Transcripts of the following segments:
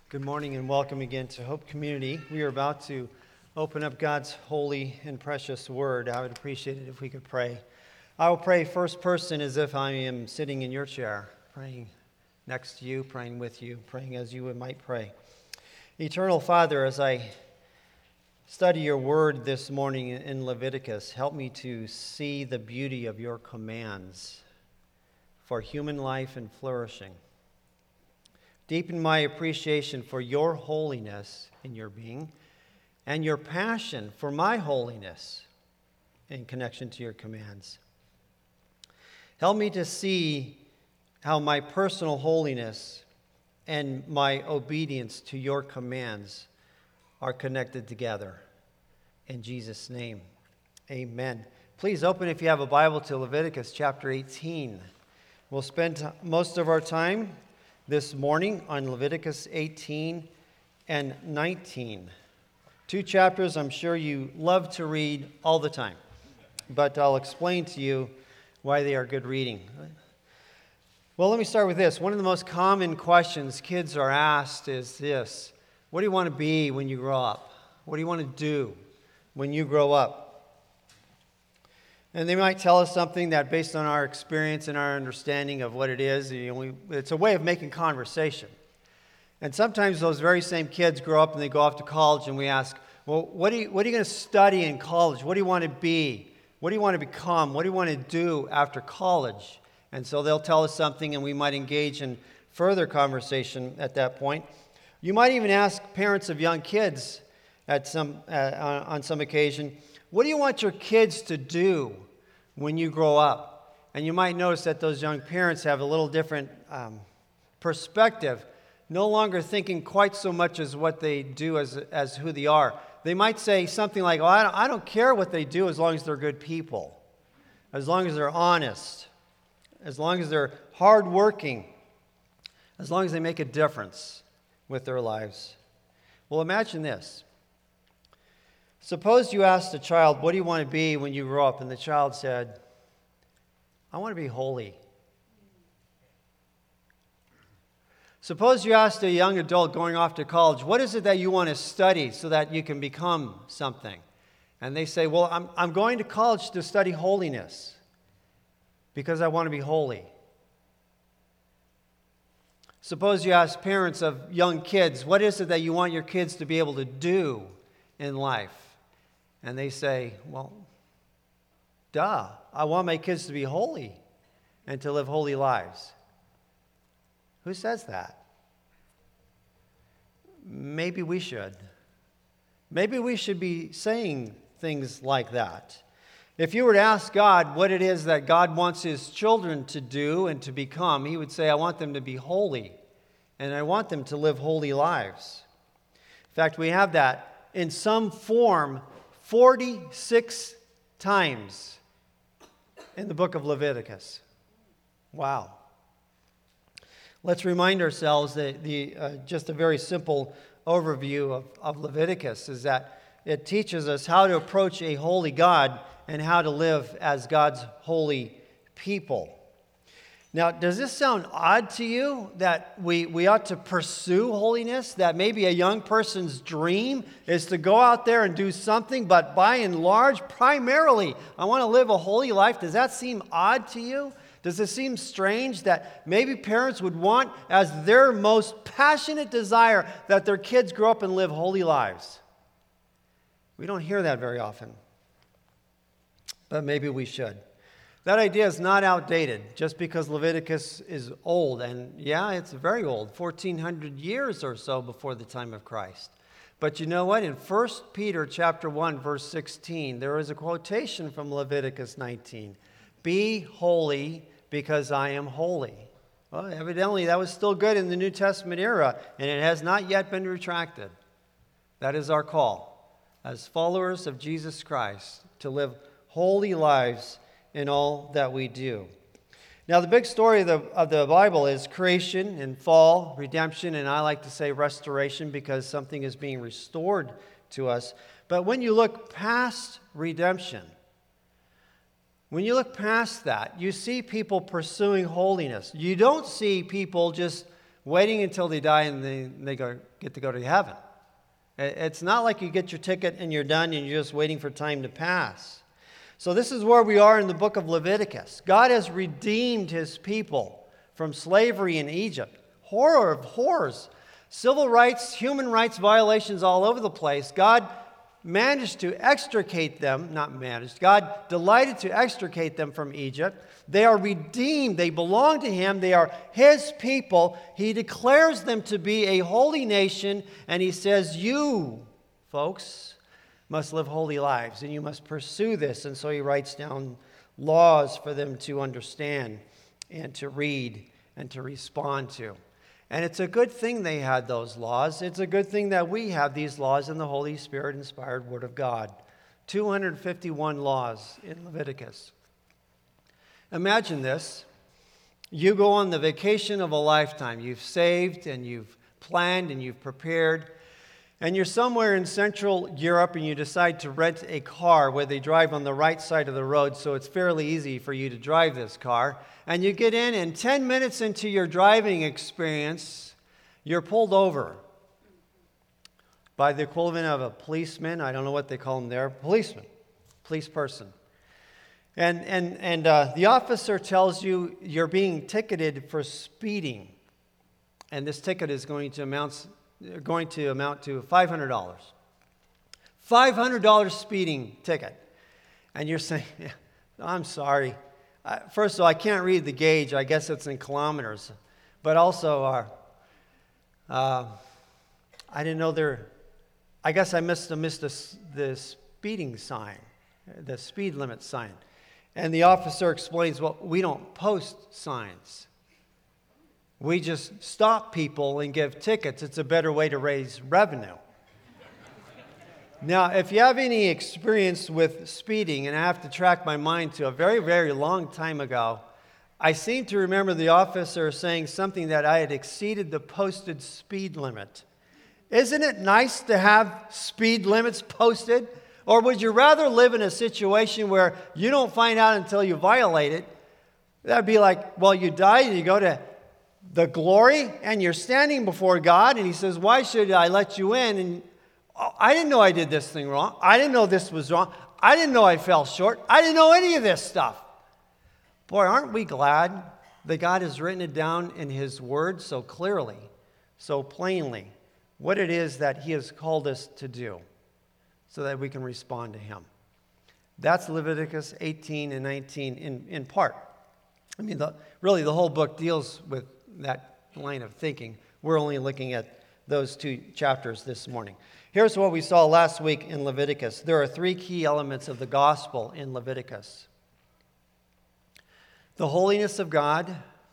Good morning and welcome again to Hope Community. We are about to open up God's holy and precious word. I would appreciate it if we could pray. I will pray first person as if I am sitting in your chair, praying next to you, praying with you, praying as you might pray. Eternal Father, as I study your word this morning in Leviticus, help me to see the beauty of your commands for human life and flourishing. Deepen my appreciation for your holiness in your being and your passion for my holiness in connection to your commands. Help me to see how my personal holiness and my obedience to your commands are connected together. In Jesus' name, amen. Please open, if you have a Bible, to Leviticus chapter 18. We'll spend most of our time this morning on Leviticus 18 and 19. Two chapters I'm sure you love to read all the time, but I'll explain to you why they are good reading. Well, let me start with this. One of the most common questions kids are asked is this: what do you want to be when you grow up? What do you want to do when you grow up? And they might tell us something that, based on our experience and our understanding of what it is, it's a way of making conversation. And sometimes those very same kids grow up and they go off to college, and we ask, well, what are you going to study in college? What do you want to be? What do you want to become? What do you want to do after college? And so they'll tell us something, and we might engage in further conversation at that point. You might even ask parents of young kids on some occasion, what do you want your kids to do when you grow up? And you might notice that those young parents have a little different perspective, no longer thinking quite so much as what they do as who they are. They might say something like, I don't care what they do as long as they're good people, as long as they're honest, as long as they're hardworking, as long as they make a difference with their lives. Well, imagine this. Suppose you asked a child, what do you want to be when you grow up? And the child said, I want to be holy. Suppose you asked a young adult going off to college, what is it that you want to study so that you can become something? And they say, well, I'm going to college to study holiness because I want to be holy. Suppose you ask parents of young kids, what is it that you want your kids to be able to do in life? And they say, well, I want my kids to be holy and to live holy lives. Who says that? Maybe we should. Maybe we should be saying things like that. If you were to ask God what it is that God wants His children to do and to become, He would say, I want them to be holy, and I want them to live holy lives. In fact, we have that in some form 46 times in the book of Leviticus. Wow. Let's remind ourselves that just a very simple overview of Leviticus is that it teaches us how to approach a holy God and how to live as God's holy people. Now, does this sound odd to you that we ought to pursue holiness? That maybe a young person's dream is to go out there and do something, but by and large, primarily, I want to live a holy life. Does that seem odd to you? Does it seem strange that maybe parents would want as their most passionate desire that their kids grow up and live holy lives? We don't hear that very often, but maybe we should. That idea is not outdated just because Leviticus is old. And yeah, it's very old, 1,400 years or so before the time of Christ. But you know what? In 1 Peter chapter 1, verse 16, there is a quotation from Leviticus 19. Be holy because I am holy. Well, evidently that was still good in the New Testament era, and it has not yet been retracted. That is our call as followers of Jesus Christ to live holy lives in all that we do. Now, the big story of the Bible is creation and fall, redemption, and I like to say restoration because something is being restored to us. But when you look past redemption, when you look past that, you see people pursuing holiness. You don't see people just waiting until they die and they get to go to heaven. It's not like you get your ticket and you're done and you're just waiting for time to pass. So this is where we are in the book of Leviticus. God has redeemed his people from slavery in Egypt. Horror of horrors. Civil rights, human rights violations all over the place. God managed to extricate them, God delighted to extricate them from Egypt. They are redeemed. They belong to him. They are his people. He declares them to be a holy nation, and he says, you, folks, must live holy lives, and you must pursue this. And so he writes down laws for them to understand and to read and to respond to. And it's a good thing they had those laws. It's a good thing that we have these laws in the Holy Spirit-inspired Word of God. 251 laws in Leviticus. Imagine this. You go on the vacation of a lifetime. You've saved and you've planned and you've prepared. And you're somewhere in Central Europe and you decide to rent a car where they drive on the right side of the road, so it's fairly easy for you to drive this car. And you get in, and 10 minutes into your driving experience, you're pulled over by the equivalent of a policeman. I don't know what they call them there. Policeman. Police person. And the officer tells you you're being ticketed for speeding. And this ticket is going to amount to $500. $500 speeding ticket. And you're saying, I'm sorry. First of all, I can't read the gauge. I guess it's in kilometers. But also, I didn't know I guess I missed the speeding sign, the speed limit sign. And the officer explains, well, we don't post signs. We just stop people and give tickets. It's a better way to raise revenue. Now, if you have any experience with speeding, and I have to track my mind to a very, very long time ago, I seem to remember the officer saying something that I had exceeded the posted speed limit. Isn't it nice to have speed limits posted? Or would you rather live in a situation where you don't find out until you violate it? That'd be like, well, you die and you go to the glory and you're standing before God and he says, why should I let you in? And I didn't know I did this thing wrong. I didn't know this was wrong. I didn't know I fell short. I didn't know any of this stuff. Boy, aren't we glad that God has written it down in his word so clearly, so plainly, what it is that he has called us to do so that we can respond to him. That's Leviticus 18 and 19 in part. I mean, really the whole book deals with that line of thinking. We're only looking at those two chapters this morning. Here's what we saw last week in Leviticus. There are three key elements of the gospel in Leviticus: the holiness of God,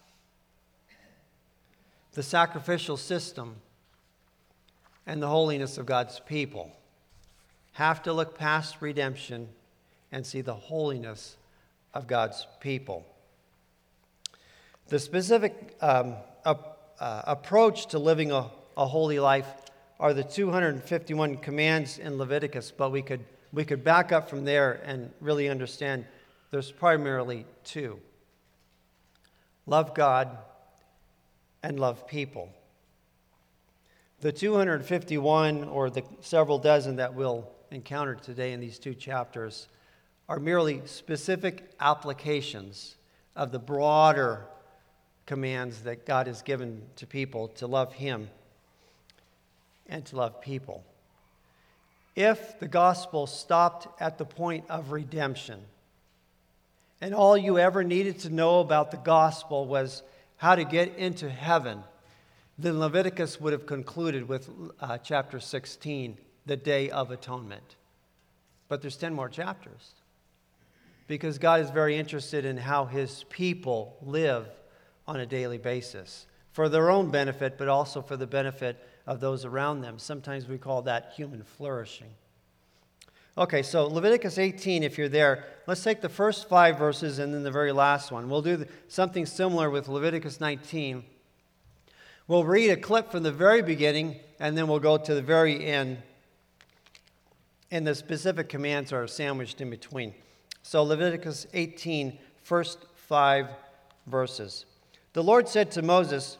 the sacrificial system, and the holiness of God's people. Have to look past redemption and see the holiness of God's people. The specific approach to living a holy life are the 251 commands in Leviticus, but we could back up from there and really understand there's primarily two: love God and love people. The 251, or the several dozen that we'll encounter today in these two chapters, are merely specific applications of the broader commands that God has given to people to love him and to love people. If the gospel stopped at the point of redemption, and all you ever needed to know about the gospel was how to get into heaven, then Leviticus would have concluded with chapter 16, the Day of Atonement. But there's 10 more chapters, because God is very interested in how his people live on a daily basis, for their own benefit, but also for the benefit of those around them. Sometimes we call that human flourishing. Okay, so Leviticus 18, if you're there, let's take the first 5 verses and then the very last one. We'll do something similar with Leviticus 19. We'll read a clip from the very beginning, and then we'll go to the very end, and the specific commands are sandwiched in between. So Leviticus 18, first 5 verses. The Lord said to Moses,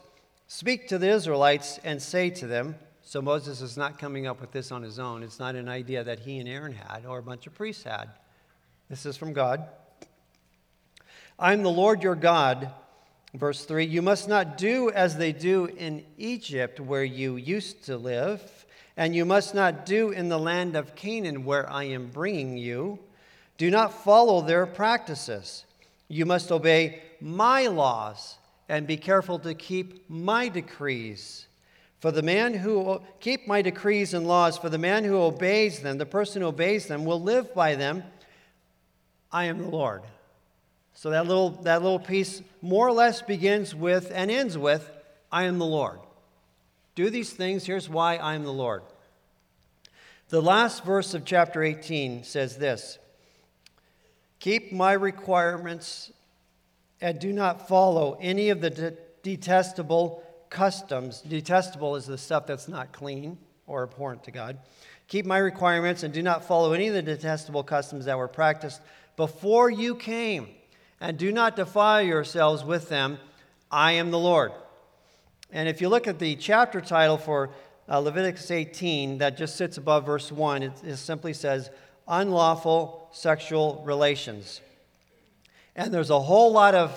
Speak to the Israelites and say to them," so Moses is not coming up with this on his own. It's not an idea that he and Aaron had or a bunch of priests had. This is from God. "I'm the Lord your God." Verse 3, "You must not do as they do in Egypt where you used to live, and you must not do in the land of Canaan where I am bringing you. Do not follow their practices. You must obey my laws and be careful to keep my decrees. For the man who keep my decrees and laws, for the man who obeys them, the person who obeys them will live by them. I am the Lord." So that little piece more or less begins with and ends with, "I am the Lord. Do these things, here's why I am the Lord." The last verse of chapter 18 says this, "Keep my requirements and do not follow any of the detestable customs." Detestable is the stuff that's not clean or abhorrent to God. "Keep my requirements and do not follow any of the detestable customs that were practiced before you came, and do not defile yourselves with them. I am the Lord." And if you look at the chapter title for Leviticus 18, that just sits above verse 1, it simply says, "Unlawful sexual relations." And there's a whole lot of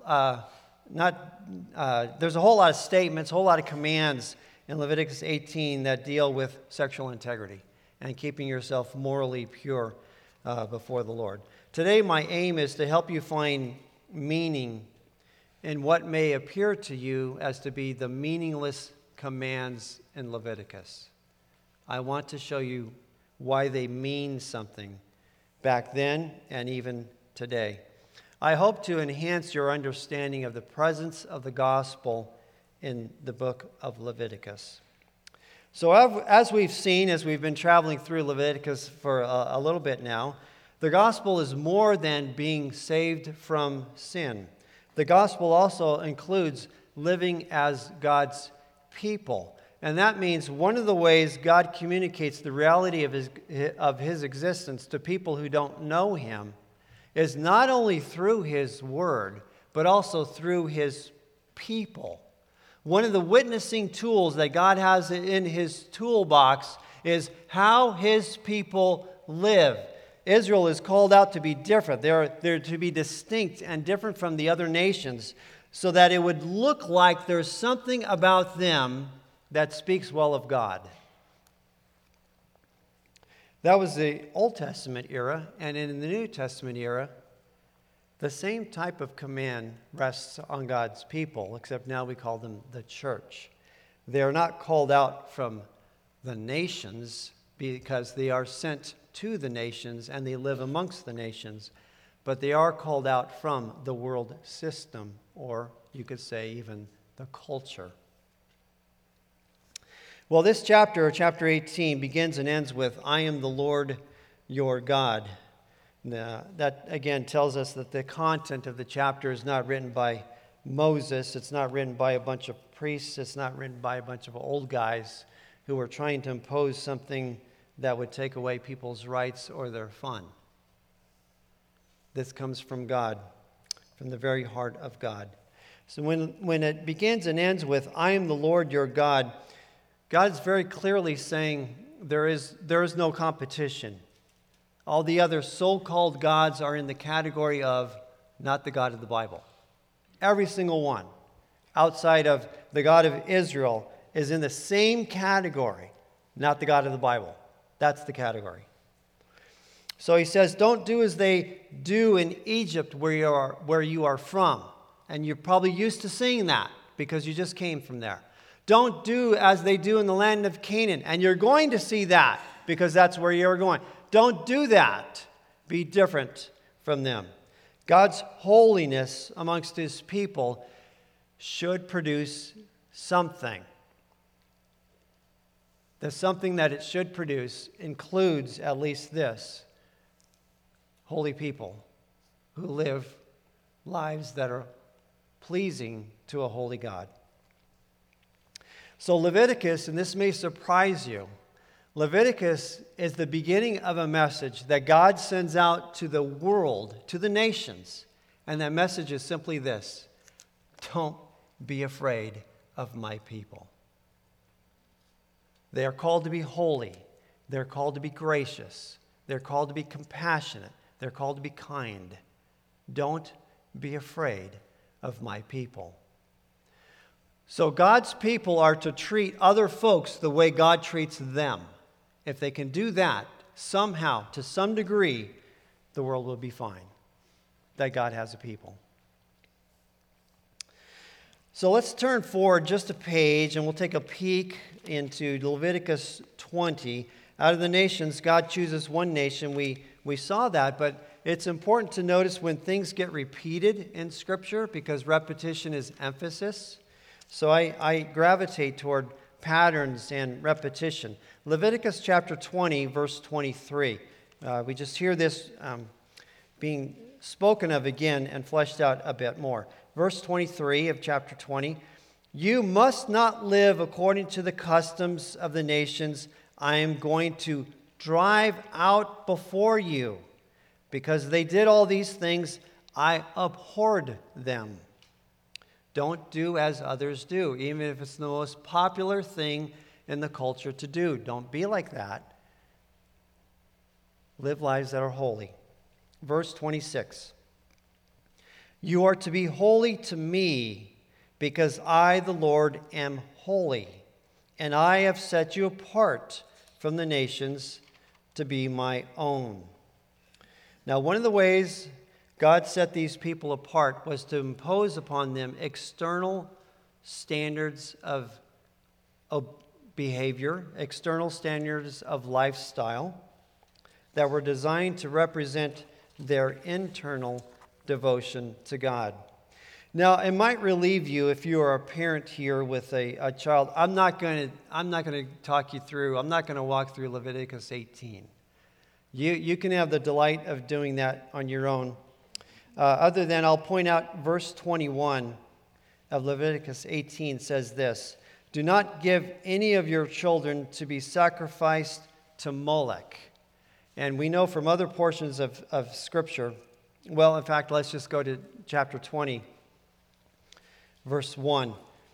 statements, a whole lot of commands in Leviticus 18 that deal with sexual integrity and keeping yourself morally pure before the Lord. Today, my aim is to help you find meaning in what may appear to you as to be the meaningless commands in Leviticus. I want to show you why they mean something back then and even today. I hope to enhance your understanding of the presence of the gospel in the book of Leviticus. So as we've seen, as we've been traveling through Leviticus for a little bit now, the gospel is more than being saved from sin. The gospel also includes living as God's people. And that means one of the ways God communicates the reality of his existence to people who don't know him is not only through his word, but also through his people. One of the witnessing tools that God has in his toolbox is how his people live. Israel is called out to be different. They're to be distinct and different from the other nations so that it would look like there's something about them that speaks well of God. That was the Old Testament era, and in the New Testament era, the same type of command rests on God's people, except now we call them the church. They are not called out from the nations because they are sent to the nations and they live amongst the nations, but they are called out from the world system, or you could say even the culture. Well, this chapter 18, begins and ends with, "I am the Lord your God." That, again, tells us that the content of the chapter is not written by Moses. It's not written by a bunch of priests. It's not written by a bunch of old guys who were trying to impose something that would take away people's rights or their fun. This comes from God, from the very heart of God. So when it begins and ends with, "I am the Lord your God," God is very clearly saying there is no competition. All the other so-called gods are in the category of not the God of the Bible. Every single one outside of the God of Israel is in the same category, not the God of the Bible. That's the category. So he says, don't do as they do in Egypt where you are from. And you're probably used to seeing that because you just came from there. Don't do as they do in the land of Canaan. And you're going to see that because that's where you're going. Don't do that. Be different from them. God's holiness amongst his people should produce something. The something that it should produce includes at least this: holy people who live lives that are pleasing to a holy God. So Leviticus, and this may surprise you, Leviticus is the beginning of a message that God sends out to the world, to the nations. And that message is simply this: don't be afraid of my people. They are called to be holy. They're called to be gracious. They're called to be compassionate. They're called to be kind. Don't be afraid of my people. So God's people are to treat other folks the way God treats them. If they can do that, somehow, to some degree, the world will be fine. That God has a people. So let's turn forward just a page and we'll take a peek into Leviticus 20. Out of the nations, God chooses one nation. We saw that, but it's important to notice when things get repeated in Scripture because repetition is emphasis. So I gravitate toward patterns and repetition. Leviticus chapter 20, verse 23. We just hear this being spoken of again and fleshed out a bit more. Verse 23 of chapter 20. You must not live according to the customs of the nations I am going to drive out before you. Because they did all these things, I abhorred them. Don't do as others do, even if it's the most popular thing in the culture to do. Don't be like that. Live lives that are holy. Verse 26. You are to be holy to me, because I, the Lord, am holy, and I have set you apart from the nations to be my own. Now, one of the ways God set these people apart was to impose upon them external standards of behavior, external standards of lifestyle that were designed to represent their internal devotion to God. Now, it might relieve you if you are a parent here with a child. I'm not going to talk you through. I'm not going to walk through Leviticus 18. You can have the delight of doing that on your own. Other than I'll point out verse 21 of Leviticus 18 says this: do not give any of your children to be sacrificed to Molech. And we know from other portions of Scripture, well, in fact, let's just go to chapter 20, verse 1.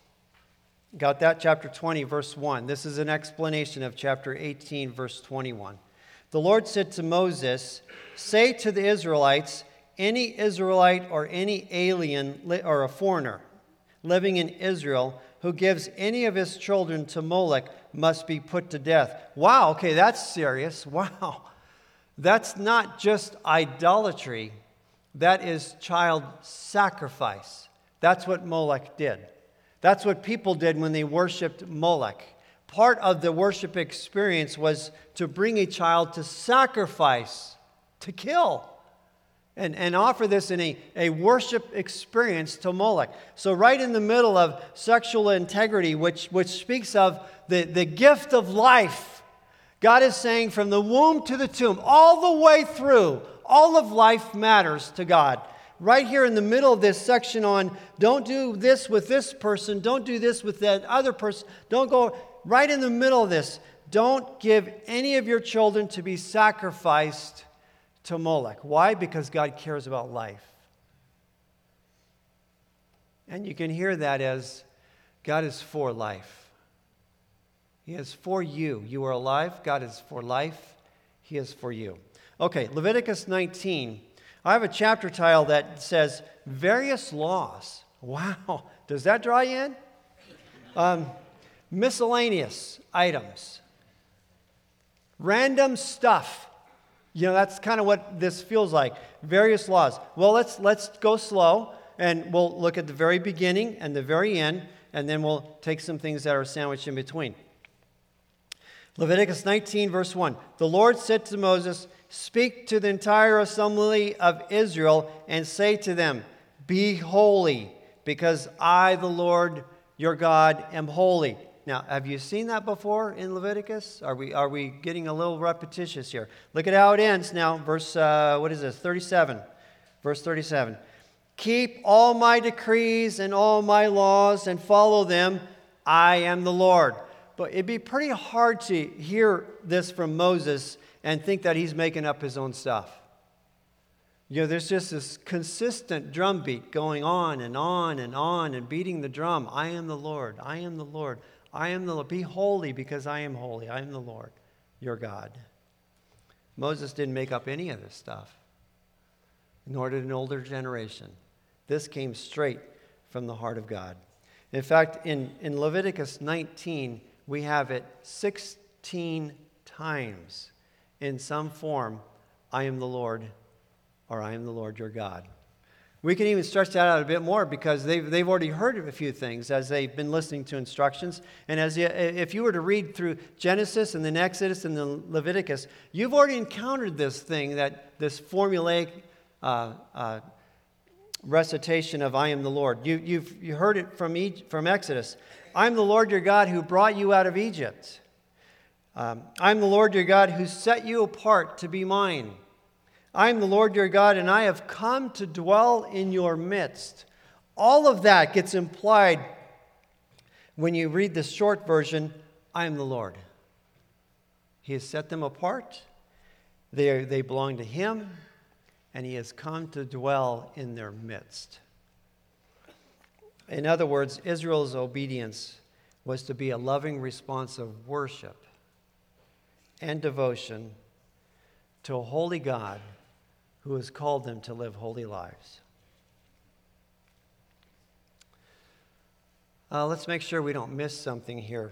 Got that? Chapter 20, verse 1. This is an explanation of chapter 18, verse 21. The Lord said to Moses, say to the Israelites, any Israelite or any alien or a foreigner living in Israel who gives any of his children to Molech must be put to death. Wow, okay, that's serious. Wow. That's not just idolatry. That is child sacrifice. That's what Molech did. That's what people did when they worshiped Molech. Part of the worship experience was to bring a child to sacrifice, to kill, and offer this in a worship experience to Molech. So right in the middle of sexual integrity, which speaks of the gift of life, God is saying from the womb to the tomb, all the way through, all of life matters to God. Right here in the middle of this section on don't do this with this person, don't do this with that other person, don't go right in the middle of this. Don't give any of your children to be sacrificed to Molech. Why? Because God cares about life. And you can hear that as God is for life. He is for you. You are alive. God is for life. He is for you. Okay, Leviticus 19. I have a chapter title that says various laws. Wow. Does that draw you in? Miscellaneous items. Random stuff. You know, that's kind of what this feels like. Various laws. Well, let's go slow, and we'll look at the very beginning and the very end, and then we'll take some things that are sandwiched in between. Leviticus 19, verse 1. The Lord said to Moses, speak to the entire assembly of Israel and say to them, be holy, because I, the Lord your God, am holy. Now, have you seen that before in Leviticus? Are we getting a little repetitious here? Look at how it ends now. Verse, 37. Verse 37. Keep all my decrees and all my laws and follow them. I am the Lord. But it'd be pretty hard to hear this from Moses and think that he's making up his own stuff. There's just this consistent drumbeat going on and on and on and beating the drum. I am the Lord. I am the Lord. I am the Lord. Be holy because I am holy. I am the Lord, your God. Moses didn't make up any of this stuff, nor did an older generation. This came straight from the heart of God. In fact, in Leviticus 19, we have it 16 times in some form, I am the Lord, or I am the Lord your God. We can even stretch that out a bit more because they've already heard of a few things as they've been listening to instructions. And if you were to read through Genesis and then Exodus and then Leviticus, you've already encountered this thing, this formulaic recitation of I am the Lord. You heard it from Exodus. I'm the Lord your God who brought you out of Egypt. I'm the Lord your God who set you apart to be mine. I am the Lord your God, and I have come to dwell in your midst. All of that gets implied when you read the short version, I am the Lord. He has set them apart. They belong to him, and he has come to dwell in their midst. In other words, Israel's obedience was to be a loving response of worship and devotion to a holy God who has called them to live holy lives. Let's make sure we don't miss something here.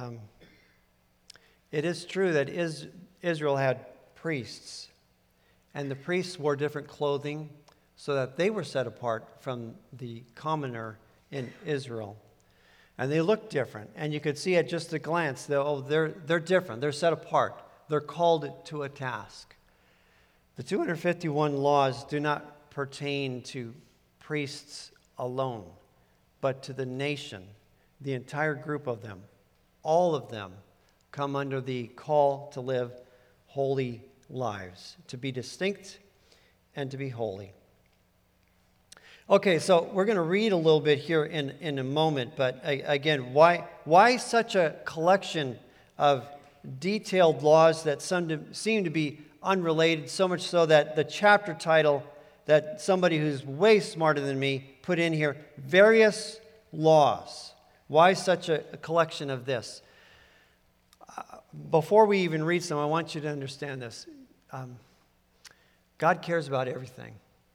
It is true that Israel had priests, and the priests wore different clothing so that they were set apart from the commoner in Israel. And they looked different, and you could see at just a glance, they're different, they're set apart, they're called to a task. The 251 laws do not pertain to priests alone, but to the nation, the entire group of them. All of them come under the call to live holy lives, to be distinct and to be holy. Okay, so we're going to read a little bit here in a moment, but again, why such a collection of detailed laws that seem to be unrelated, so much so that the chapter title that somebody who's way smarter than me put in here, various laws. Why such a collection of this? Before we even read some, I want you to understand this. God cares about everything.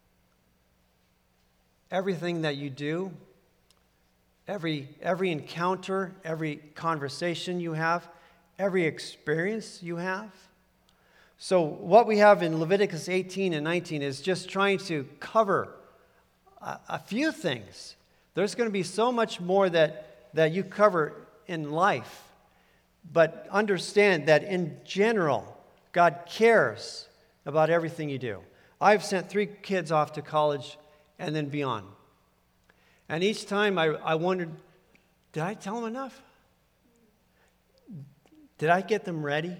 Everything that you do, every encounter, every conversation you have, every experience you have. So what we have in Leviticus 18 and 19 is just trying to cover a few things. There's going to be so much more that you cover in life. But understand that in general, God cares about everything you do. I've sent 3 kids off to college and then beyond. And each time I wondered, did I tell them enough? Did I get them ready?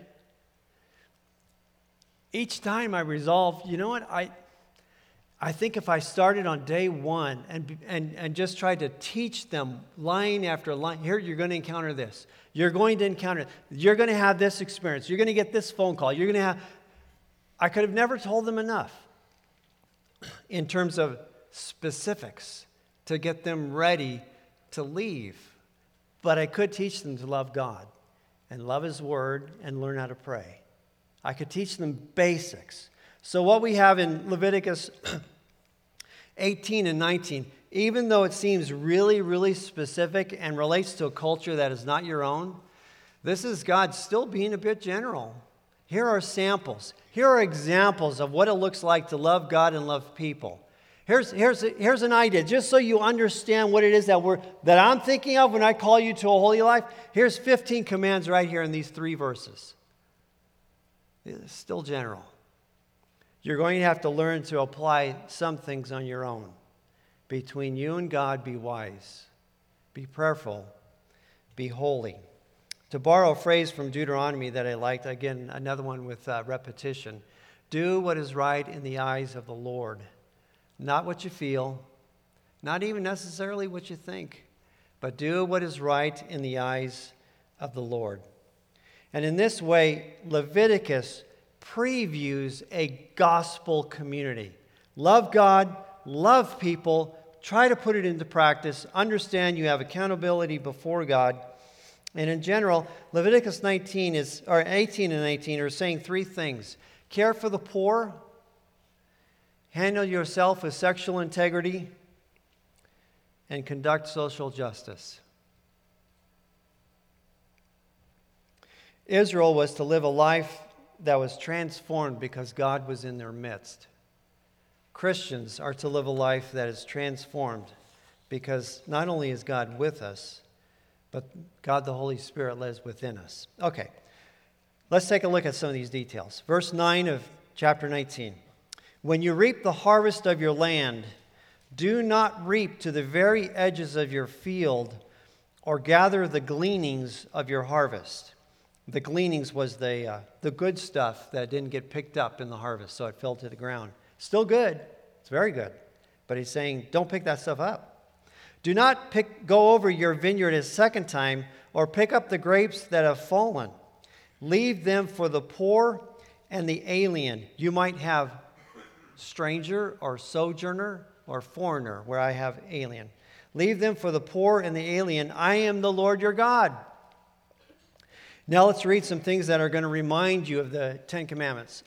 Each time I resolved, you know what, I think if I started on day 1 and just tried to teach them line after line, here you're going to encounter this. You're going to have this experience. You're going to get this phone call. I could have never told them enough in terms of specifics to get them ready to leave. But I could teach them to love God and love His Word and learn how to pray. I could teach them basics. So what we have in Leviticus 18 and 19, even though it seems really, really specific and relates to a culture that is not your own, this is God still being a bit general. Here are samples. Here are examples of what it looks like to love God and love people. Here's an idea, just so you understand what it is that I'm thinking of when I call you to a holy life. Here's 15 commands right here in these 3 verses. It's still general. You're going to have to learn to apply some things on your own. Between you and God, be wise. Be prayerful. Be holy. To borrow a phrase from Deuteronomy that I liked, again, another one with repetition. Do what is right in the eyes of the Lord. Not what you feel, not even necessarily what you think, but do what is right in the eyes of the Lord. And in this way, Leviticus previews a gospel community. Love God, love people, try to put it into practice, understand you have accountability before God. And in general, Leviticus 18 and 19 are saying three things. Care for the poor, handle yourself with sexual integrity, and conduct social justice. Israel was to live a life that was transformed because God was in their midst. Christians are to live a life that is transformed because not only is God with us, but God the Holy Spirit lives within us. Okay, let's take a look at some of these details. Verse 9 of chapter 19. When you reap the harvest of your land, do not reap to the very edges of your field or gather the gleanings of your harvest. The gleanings was the good stuff that didn't get picked up in the harvest, so it fell to the ground. Still good. It's very good. But he's saying, don't pick that stuff up. Do not go over your vineyard a second time or pick up the grapes that have fallen. Leave them for the poor and the alien. You might have stranger or sojourner or foreigner, where I have alien. Leave them for the poor and the alien. I am the Lord your God. Now let's read some things that are going to remind you of the Ten Commandments.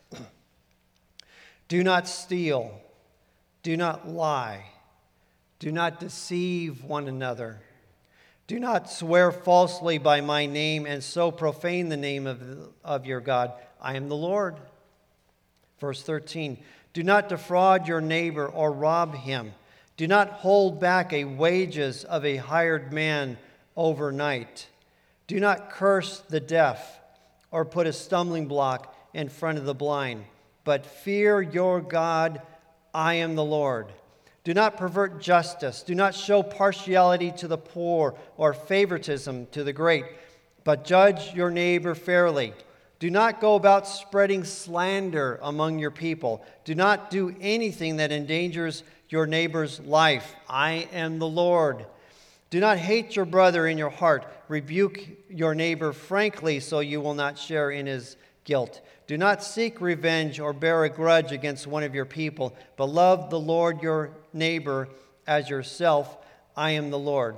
Do not steal. Do not lie. Do not deceive one another. Do not swear falsely by my name and so profane the name of your God. I am the Lord. Verse 13. Do not defraud your neighbor or rob him. Do not hold back a wages of a hired man overnight. Do not curse the deaf or put a stumbling block in front of the blind. But fear your God. I am the Lord. Do not pervert justice. Do not show partiality to the poor or favoritism to the great, but judge your neighbor fairly. Do not go about spreading slander among your people. Do not do anything that endangers your neighbor's life. I am the Lord. Do not hate your brother in your heart. Rebuke your neighbor frankly so you will not share in his guilt. Do not seek revenge or bear a grudge against one of your people, but love the Lord your neighbor as yourself. I am the Lord.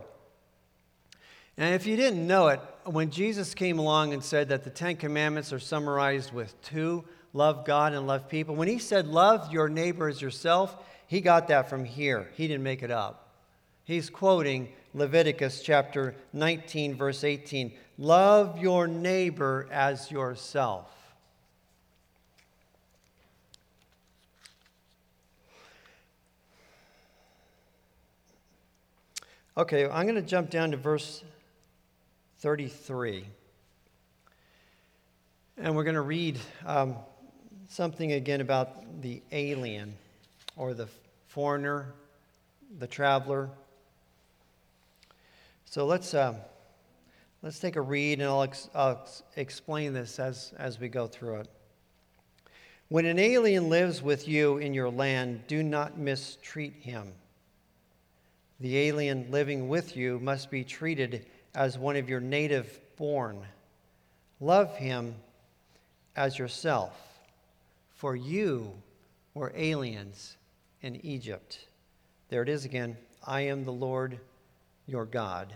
And if you didn't know it, when Jesus came along and said that the Ten Commandments are summarized with two, love God and love people, when he said love your neighbor as yourself, he got that from here. He didn't make it up. He's quoting Leviticus chapter 19, verse 18. Love your neighbor as yourself. Okay, I'm going to jump down to verse 33. And we're going to read something again about the alien or the foreigner, the traveler. So let's take a read, and I'll explain this as we go through it. When an alien lives with you in your land, do not mistreat him. The alien living with you must be treated as one of your native born. Love him as yourself, for you were aliens in Egypt. There it is again. I am the Lord your God.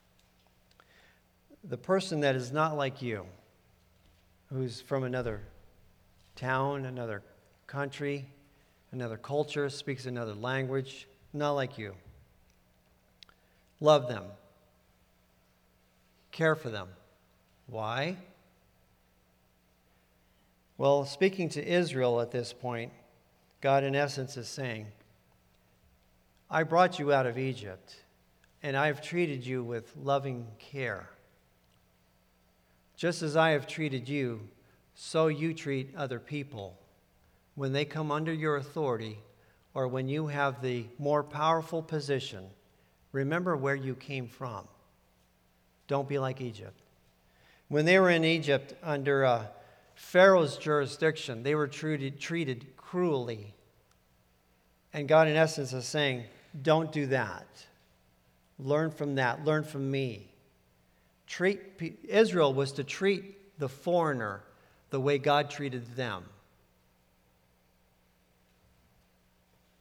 The person that is not like you, who's from another town, another country, another culture, speaks another language, not like you. Love them. Care for them. Why? Well, speaking to Israel at this point, God in essence is saying, I brought you out of Egypt, and I have treated you with loving care. Just as I have treated you, so you treat other people. When they come under your authority, or when you have the more powerful position, remember where you came from. Don't be like Egypt. When they were in Egypt under Pharaoh's jurisdiction, they were treated cruelly. And God, in essence, is saying, don't do that. Learn from that. Learn from me. Israel was to treat the foreigner the way God treated them.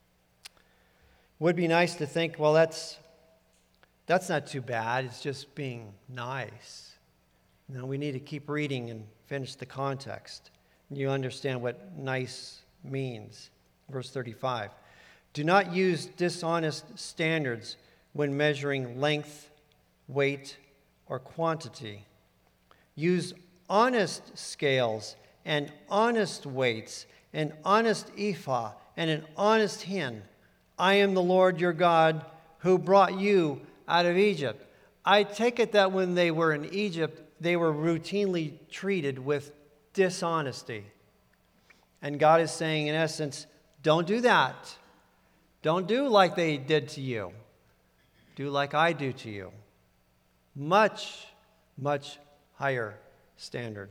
Would be nice to think, well, that's not too bad. It's just being nice. No, we need to keep reading and finish the context. You understand what nice means. Verse 35. Do not use dishonest standards when measuring length, weight, or quantity. Use honest scales and honest weights, an honest ephah and an honest hin. I am the Lord your God who brought you out of Egypt. I take it that when they were in Egypt, they were routinely treated with dishonesty. And God is saying, in essence, don't do that. Don't do like they did to you. Do like I do to you. Much, much higher standard.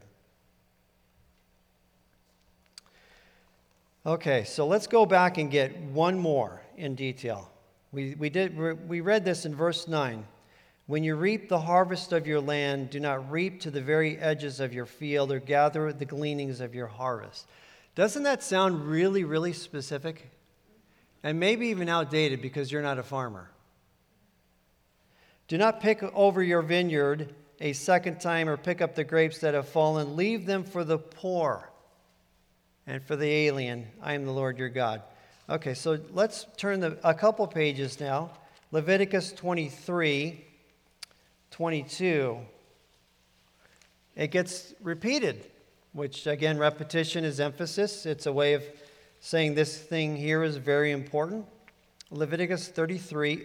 Okay, so let's go back and get one more in detail. We read this in verse 9. When you reap the harvest of your land, do not reap to the very edges of your field or gather the gleanings of your harvest. Doesn't that sound really, really specific? And maybe even outdated because you're not a farmer. Do not pick over your vineyard a second time or pick up the grapes that have fallen. Leave them for the poor and for the alien. I am the Lord your God. Okay, so let's turn a couple pages now. Leviticus 23, 22. It gets repeated, which again, repetition is emphasis. It's a way of saying this thing here is very important. Leviticus 23,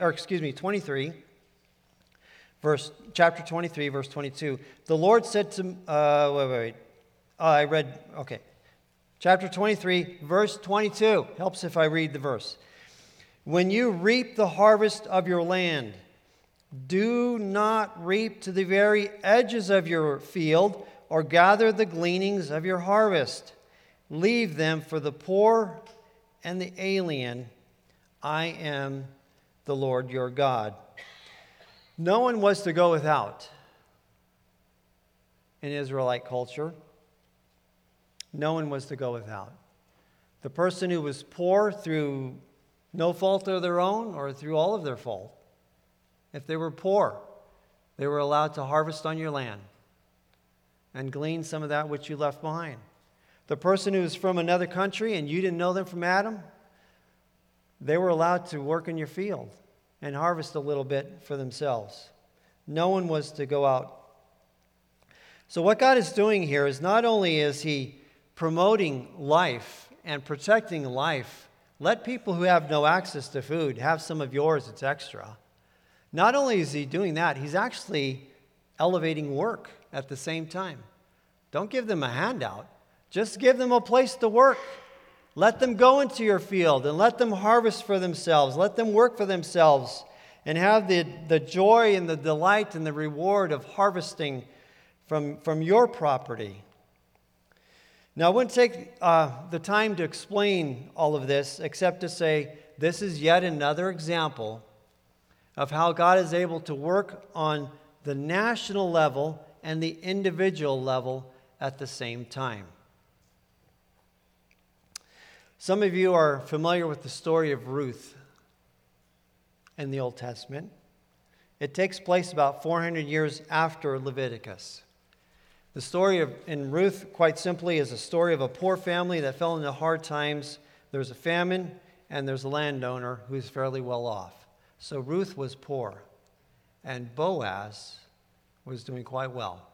chapter 23, verse 22. The Lord said to, Chapter 23, verse 22. Helps if I read the verse. When you reap the harvest of your land, do not reap to the very edges of your field or gather the gleanings of your harvest. Leave them for the poor and the alien. I am the Lord your God. No one was to go without in Israelite culture. No one was to go without. The person who was poor through no fault of their own or through all of their fault, if they were poor, they were allowed to harvest on your land and glean some of that which you left behind. The person who was from another country and you didn't know them from Adam, they were allowed to work in your field and harvest a little bit for themselves. No one was to go out. So what God is doing here is not only is He promoting life and protecting life, let people who have no access to food have some of yours, it's extra. Not only is He doing that, He's actually elevating work at the same time. Don't give them a handout. Just give them a place to work. Let them go into your field and let them harvest for themselves. Let them work for themselves and have the joy and the delight and the reward of harvesting from your property. Now, I wouldn't take the time to explain all of this except to say this is yet another example of how God is able to work on the national level and the individual level at the same time. Some of you are familiar with the story of Ruth in the Old Testament. It takes place about 400 years after Leviticus. The story in Ruth, quite simply, is a story of a poor family that fell into hard times. There's a famine, and there's a landowner who's fairly well off. So Ruth was poor, and Boaz was doing quite well.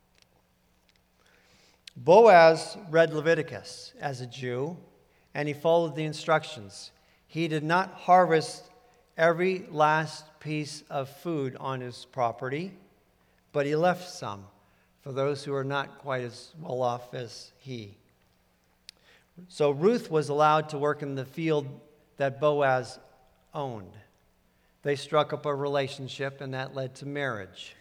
Boaz read Leviticus as a Jew, and he followed the instructions. He did not harvest every last piece of food on his property, but he left some for those who are not quite as well off as he. So Ruth was allowed to work in the field that Boaz owned. They struck up a relationship, and that led to marriage.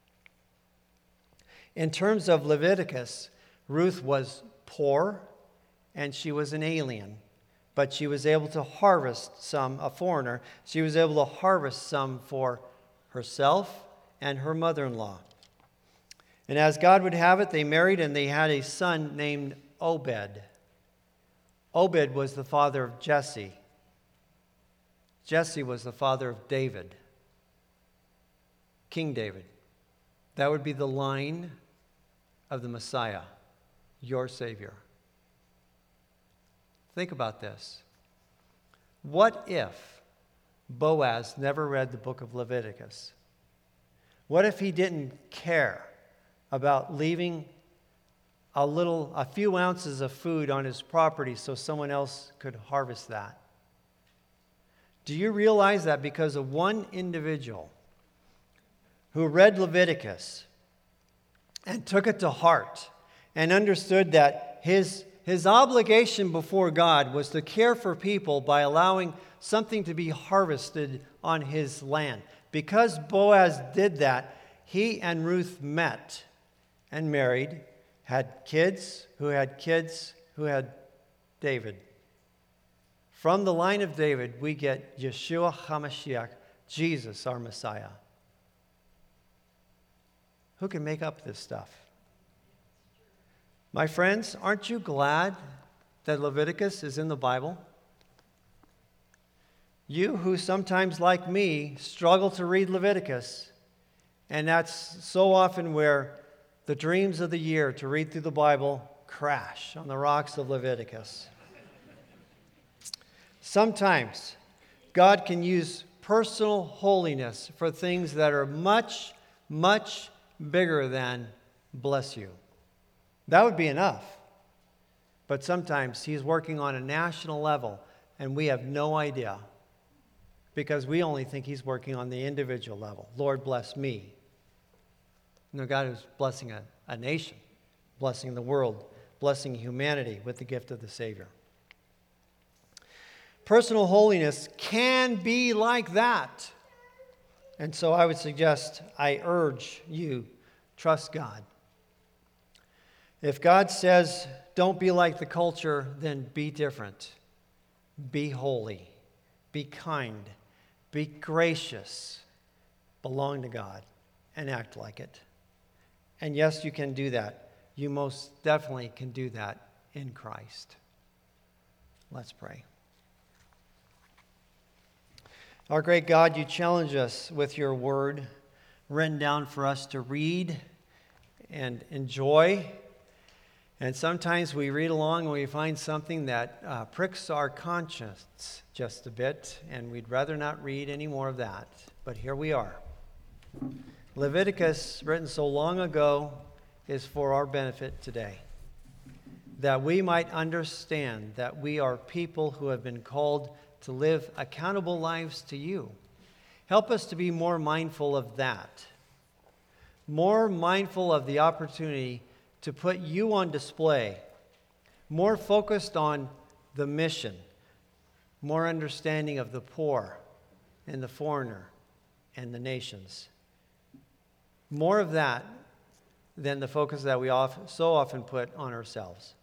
In terms of Leviticus, Ruth was poor, and she was an alien, but she was able to harvest some, a foreigner. She was able to harvest some for herself and her mother-in-law. And as God would have it, they married, and they had a son named Obed. Obed was the father of Jesse. Jesse was the father of David, King David. That would be the line of the Messiah, your Savior. Think about this. What if Boaz never read the book of Leviticus? What if he didn't care about leaving a few ounces of food on his property so someone else could harvest that? Do you realize that because of one individual who read Leviticus and took it to heart and understood that his obligation before God was to care for people by allowing something to be harvested on his land? Because Boaz did that, he and Ruth met and married, had kids who had David. From the line of David, we get Yeshua HaMashiach, Jesus, our Messiah. Who can make up this stuff? My friends, aren't you glad that Leviticus is in the Bible? You who sometimes, like me, struggle to read Leviticus, and that's so often where the dreams of the year to read through the Bible crash on the rocks of Leviticus. Sometimes God can use personal holiness for things that are much, much bigger than bless you. That would be enough. But sometimes He's working on a national level, and we have no idea because we only think He's working on the individual level. Lord, bless me. No, God is blessing a nation, blessing the world, blessing humanity with the gift of the Savior. Personal holiness can be like that. And so I would suggest, I urge you, trust God. If God says, don't be like the culture, then be different. Be holy. Be kind. Be gracious. Belong to God and act like it. And yes, you can do that. You most definitely can do that in Christ. Let's pray. Our great God, you challenge us with your word written down for us to read and enjoy. And sometimes we read along and we find something that pricks our conscience just a bit, and we'd rather not read any more of that. But here we are. Leviticus, written so long ago, is for our benefit today, that we might understand that we are people who have been called to live accountable lives to you. Help us to be more mindful of that, more mindful of the opportunity to put you on display, more focused on the mission, more understanding of the poor and the foreigner and the nations. More of that than the focus that we so often put on ourselves.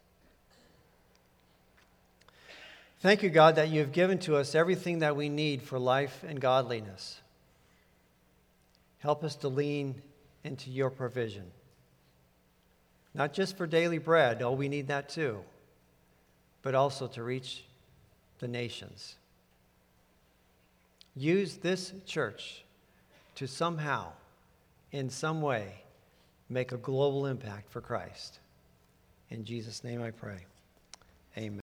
Thank you, God, that you have given to us everything that we need for life and godliness. Help us to lean into your provision. Not just for daily bread, we need that too, but also to reach the nations. Use this church to somehow, in some way, make a global impact for Christ. In Jesus' name I pray. Amen.